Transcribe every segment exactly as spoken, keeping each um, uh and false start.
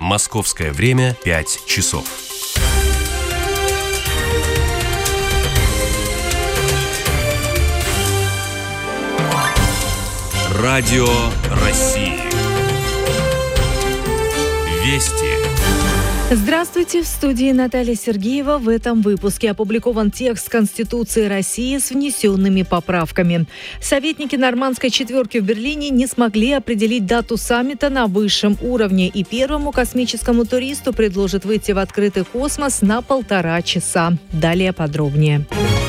Московское время пять часов. Радио России. Вести. Здравствуйте, в студии Наталья Сергеева. В этом выпуске опубликован текст Конституции России с внесенными поправками. Советники нормандской четверки в Берлине не смогли определить дату саммита на высшем уровне, и первому космическому туристу предложат выйти в открытый космос на полтора часа. Далее подробнее.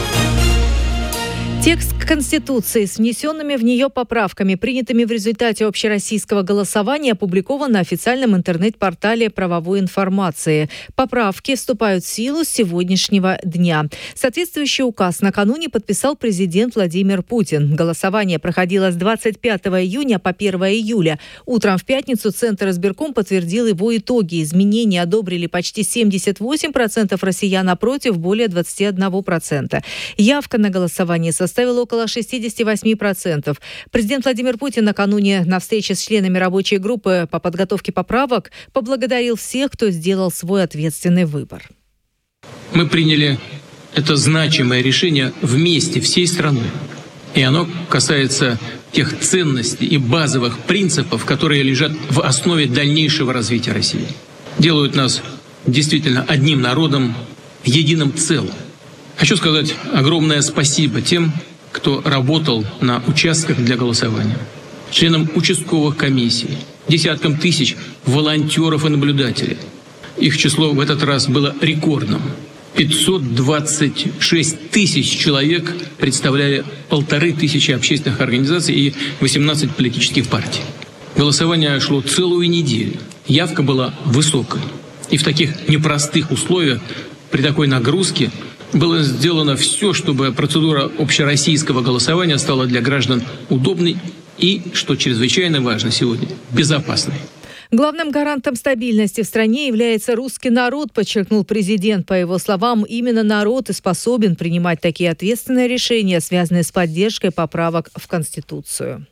Текст Конституции с внесенными в нее поправками, принятыми в результате общероссийского голосования, опубликован на официальном интернет-портале правовой информации. Поправки вступают в силу с сегодняшнего дня. Соответствующий указ накануне подписал президент Владимир Путин. Голосование проходило с двадцать пятого июня по первого июля. Утром в пятницу Центр избирком подтвердил его итоги. Изменения одобрили почти семьдесят восемь процентов россиян, а против более двадцать один процент. Явка на голосование составила составила около шестьдесят восемь процентов. Президент Владимир Путин накануне на встрече с членами рабочей группы по подготовке поправок поблагодарил всех, кто сделал свой ответственный выбор. Мы приняли это значимое решение вместе, всей страной. И оно касается тех ценностей и базовых принципов, которые лежат в основе дальнейшего развития России. Делают нас действительно одним народом, единым целым. Хочу сказать огромное спасибо тем, кто работал на участках для голосования, членам участковых комиссий, десяткам тысяч волонтеров и наблюдателей. Их число в этот раз было рекордным. пятьсот двадцать шесть тысяч человек представляли полторы тысячи общественных организаций и восемнадцать политических партий. Голосование шло целую неделю. Явка была высокой. И в таких непростых условиях, при такой нагрузке, было сделано все, чтобы процедура общероссийского голосования стала для граждан удобной и, что чрезвычайно важно сегодня, безопасной. Главным гарантом стабильности в стране является русский народ, подчеркнул президент. По его словам, именно народ и способен принимать такие ответственные решения, связанные с поддержкой поправок в Конституцию.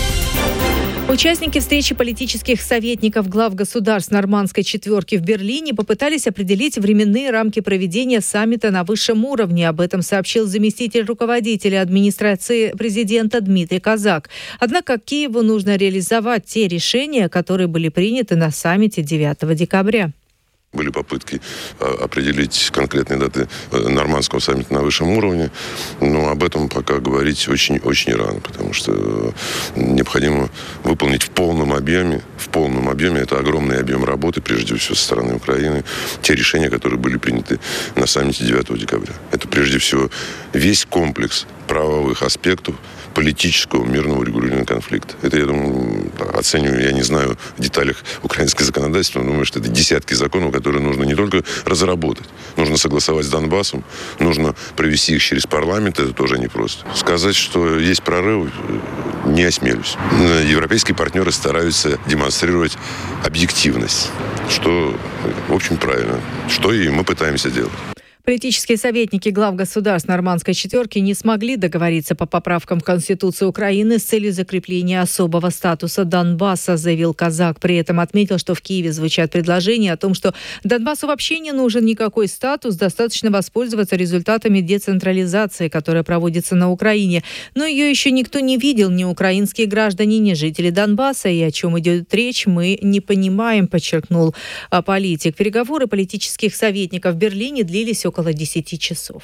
Участники встречи политических советников глав государств нормандской четверки в Берлине попытались определить временные рамки проведения саммита на высшем уровне. Об этом сообщил заместитель руководителя администрации президента Дмитрий Казак. Однако Киеву нужно реализовать те решения, которые были приняты на саммите девятого декабря. Были попытки определить конкретные даты нормандского саммита на высшем уровне, но об этом пока говорить очень-очень рано, потому что необходимо выполнить в полном объеме, в полном объеме, это огромный объем работы, прежде всего со стороны Украины, те решения, которые были приняты на саммите девятого декабря. Это прежде всего весь комплекс правовых аспектов политического мирного регулирования конфликта. Это, я думаю, оцениваю, я не знаю в деталях украинское законодательство, но думаю, что это десятки законов, которые нужно не только разработать, нужно согласовать с Донбассом, нужно провести их через парламент, это тоже непросто. Сказать, что есть прорыв, не осмелюсь. Европейские партнеры стараются демонстрировать объективность, что, в общем, правильно, что и мы пытаемся делать. Политические советники глав государств нормандской четверки не смогли договориться по поправкам в Конституцию Украины с целью закрепления особого статуса Донбасса, заявил Казак. При этом отметил, что в Киеве звучат предложения о том, что Донбассу вообще не нужен никакой статус, достаточно воспользоваться результатами децентрализации, которая проводится на Украине. Но ее еще никто не видел, ни украинские граждане, ни жители Донбасса. И о чем идет речь, мы не понимаем, подчеркнул политик. Переговоры политических советников в Берлине длились около около десяти часов.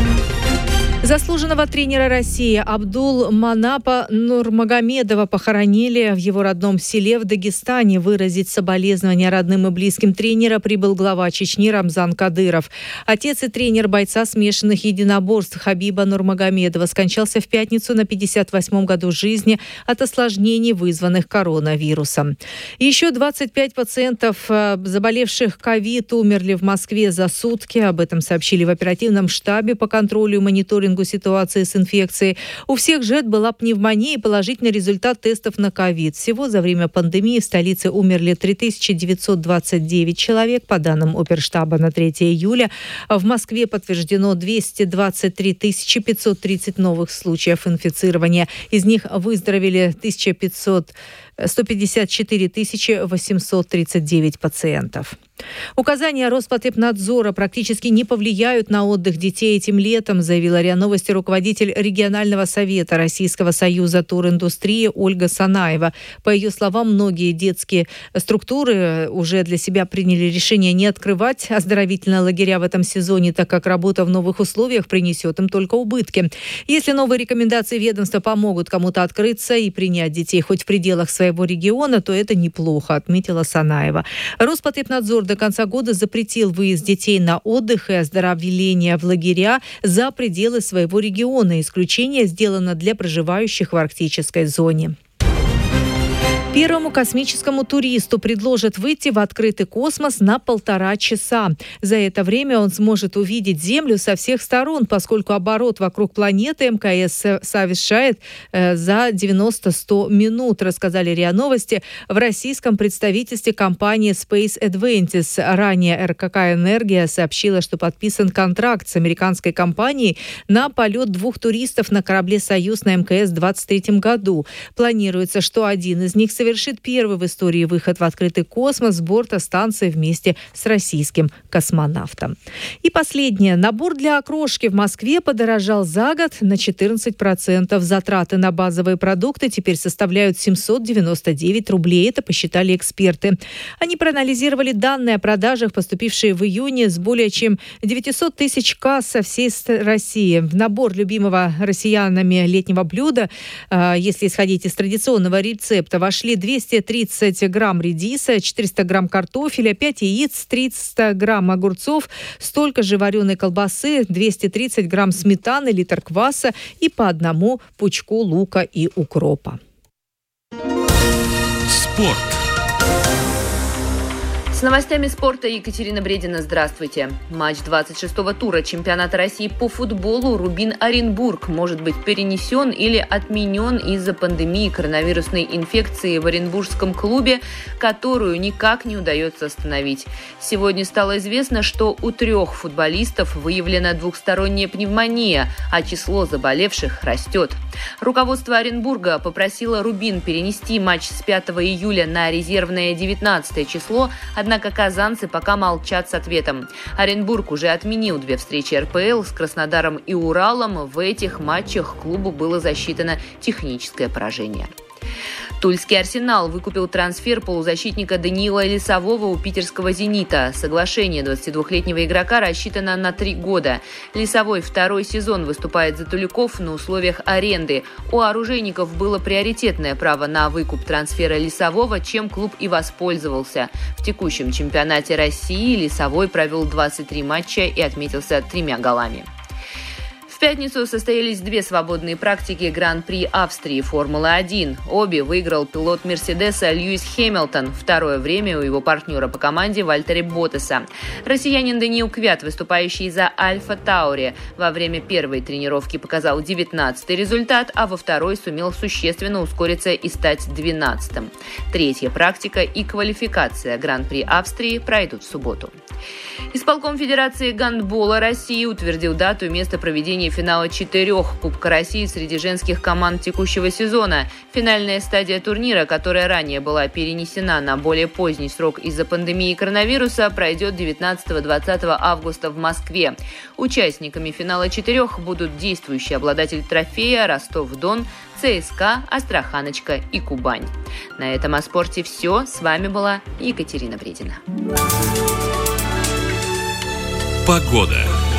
Заслуженного тренера России Абдул-Манапа Нурмагомедова похоронили в его родном селе в Дагестане. Выразить соболезнования родным и близким тренера прибыл глава Чечни Рамзан Кадыров. Отец и тренер бойца смешанных единоборств Хабиба Нурмагомедова скончался в пятницу на пятьдесят восьмом году жизни от осложнений, вызванных коронавирусом. Еще двадцать пять пациентов, заболевших ковид, умерли в Москве за сутки. Об этом сообщили в оперативном штабе по контролю и мониторингу ситуации с инфекцией. У всех жертв была пневмония и положительный результат тестов на ковид. Всего за время пандемии в столице умерли три тысячи девятьсот двадцать девять человек. По данным оперштаба на третьего июля в Москве подтверждено двести двадцать три тысячи пятьсот тридцать новых случаев инфицирования. Из них выздоровели тысяча пятьсот сто пятьдесят четыре тысячи восемьсот тридцать девять пациентов. Указания Роспотребнадзора практически не повлияют на отдых детей этим летом, заявила РИА Новости руководитель регионального совета Российского союза туриндустрии Ольга Санаева. По ее словам, многие детские структуры уже для себя приняли решение не открывать оздоровительные лагеря в этом сезоне, так как работа в новых условиях принесет им только убытки. Если новые рекомендации ведомства помогут кому-то открыться и принять детей хоть в пределах своего региона, то это неплохо, отметила Санаева. Роспотребнадзор до конца года запретил выезд детей на отдых и оздоровление в лагеря за пределы своего региона. Исключение сделано для проживающих в арктической зоне. Первому космическому туристу предложат выйти в открытый космос на полтора часа. За это время он сможет увидеть Землю со всех сторон, поскольку оборот вокруг планеты МКС совершает э, за девяносто-сто минут, рассказали РИА Новости в российском представительстве компании Space Advantage. Ранее РКК «Энергия» сообщила, что подписан контракт с американской компанией на полет двух туристов на корабле «Союз» на МКС в двадцать третьем году. Планируется, что один из них совершит первый в истории выход в открытый космос с борта станции вместе с российским космонавтом. И последнее. Набор для окрошки в Москве подорожал за год на четырнадцать процентов. Затраты на базовые продукты теперь составляют семьсот девяносто девять рублей. Это посчитали эксперты. Они проанализировали данные о продажах, поступившие в июне с более чем девятьсот тысяч касс со всей России. В набор любимого россиянами летнего блюда, если исходить из традиционного рецепта, вошли двести тридцать грамм редиса, четыреста грамм картофеля, пять яиц, триста грамм огурцов, столько же вареной колбасы, двести тридцать грамм сметаны, литр кваса и по одному пучку лука и укропа. Спорт. С новостями спорта Екатерина Бредина. Здравствуйте. Матч двадцать шестого тура чемпионата России по футболу Рубин-Оренбург может быть перенесен или отменен из-за пандемии коронавирусной инфекции в оренбургском клубе, которую никак не удается остановить. Сегодня стало известно, что у трех футболистов выявлена двухсторонняя пневмония, а число заболевших растет. Руководство Оренбурга попросило Рубин перенести матч с пятого июля на резервное девятнадцатое число, однако казанцы пока молчат с ответом. Оренбург уже отменил две встречи эр пэ эл с Краснодаром и Уралом. В этих матчах клубу было засчитано техническое поражение. Тульский «Арсенал» выкупил трансфер полузащитника Даниила Лисового у питерского «Зенита». Соглашение двадцатидвухлетнего игрока рассчитано на три года. Лисовой второй сезон выступает за туляков на условиях аренды. У оружейников было приоритетное право на выкуп трансфера Лисового, чем клуб и воспользовался. В текущем чемпионате России Лисовой провел двадцать три матча и отметился тремя голами. В пятницу состоялись две свободные практики Гран-при Австрии Формулы-один. Обе выиграл пилот Мерседеса Льюис Хэмилтон. Второе время у его партнера по команде Вальтери Боттаса. Россиянин Даниил Квят, выступающий за Альфа Таури, во время первой тренировки показал девятнадцатый результат, а во второй сумел существенно ускориться и стать двенадцатым. Третья практика и квалификация Гран-при Австрии пройдут в субботу. Исполком Федерации гандбола России утвердил дату и место проведения финала четырех Кубка России среди женских команд текущего сезона. Финальная стадия турнира, которая ранее была перенесена на более поздний срок из-за пандемии коронавируса, пройдет девятнадцатого-двадцатого августа в Москве. Участниками финала четырех будут действующий обладатель трофея Ростов-Дон, ЦСКА, Астраханочка и Кубань. На этом о спорте все. С вами была Екатерина Бредина. Погода.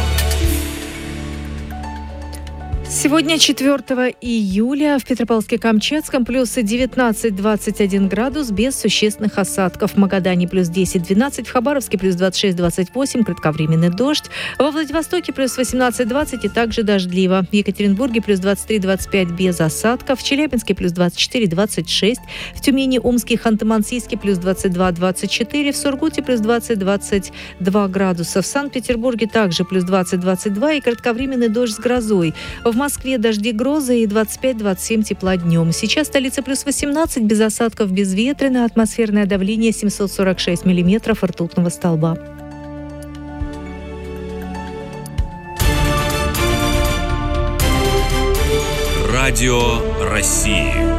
Сегодня четвёртого июля в Петропавловске-Камчатском плюс девятнадцать - двадцать один градус без существенных осадков. В Магадане плюс десять - двенадцать, в Хабаровске плюс двадцать шесть - двадцать восемь, кратковременный дождь. Во Владивостоке плюс восемнадцать - двадцать и также дождливо. В Екатеринбурге плюс двадцать три - двадцать пять без осадков. В Челябинске плюс двадцать четыре - двадцать шесть. В Тюмени, Омске и Ханты-Мансийске плюс двадцать два - двадцать четыре. В Сургуте плюс двадцать - двадцать два градуса. В Санкт-Петербурге также плюс двадцать - двадцать два и кратковременный дождь с грозой. В В Москве дожди, грозы и двадцать пять - двадцать семь тепла днем. Сейчас столица плюс восемнадцать, без осадков, безветренно, атмосферное давление семьсот сорок шесть миллиметров ртутного столба. Радио России.